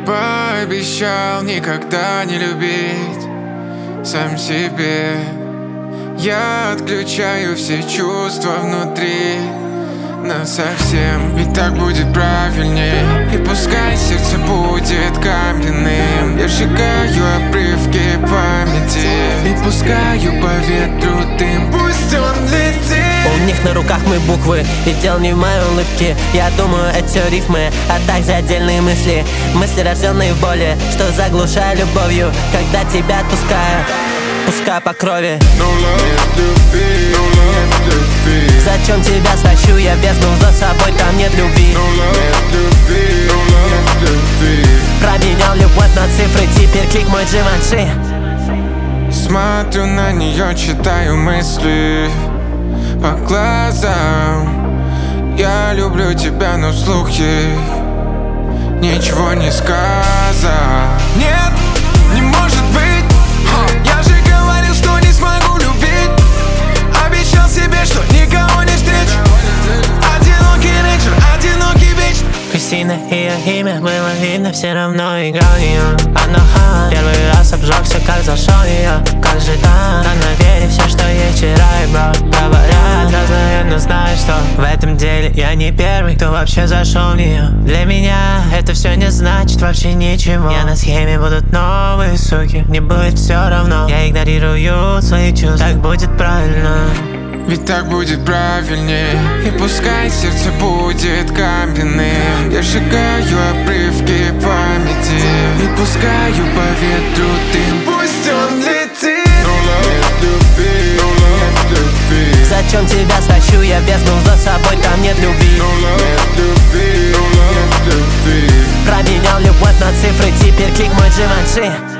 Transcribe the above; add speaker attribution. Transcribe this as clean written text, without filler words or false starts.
Speaker 1: пообещал никогда не любить сам себе. Я отключаю все чувства внутри насовсем, ведь так будет правильней. И пускай сердце будет каменным, я сжигаю обрывки памяти и пускаю по ветру дым, пусть он летит.
Speaker 2: У них на руках мы буквы, и дело не в моей улыбке. Я думаю эти рифмы, а также отдельные мысли. Мысли, рожденные в боли, что заглушаю любовью. Когда тебя отпускаю, пускай по крови. Зачем тебя стащу я в бездну, за собой там нет любви. Променял любовь на цифры, теперь клик мой Givenchy.
Speaker 1: Смотрю на нее, читаю мысли по глазам. Я люблю тебя, но вслух ей ничего не сказал. Нет, не может быть. Я же говорил, что не смогу любить. Обещал себе, что никого не встречу. Одинокий рейнджер, одинокий бич.
Speaker 2: Кристина, ее имя было видно, все равно играл ее. Она первый раз обжегся, как зашел ее. Как же так, она верит все, что ей вчера и брат говорят. Разно знаю, что в этом деле я не первый, кто вообще зашел в нее. Для меня это все не значит вообще ничего. Я на схеме, будут новые суки, мне будет все равно. Я игнорирую свои чувства, так будет правильно.
Speaker 1: Ведь так будет правильнее. И пускай сердце будет каменным, я сжигаю обрывки памяти и пускаю по ветру дым, пусть он летит.
Speaker 2: Зачем тебя стащу я в бездну, за собой там нет любви. Променял любовь на цифры, теперь клик мой Givenchy.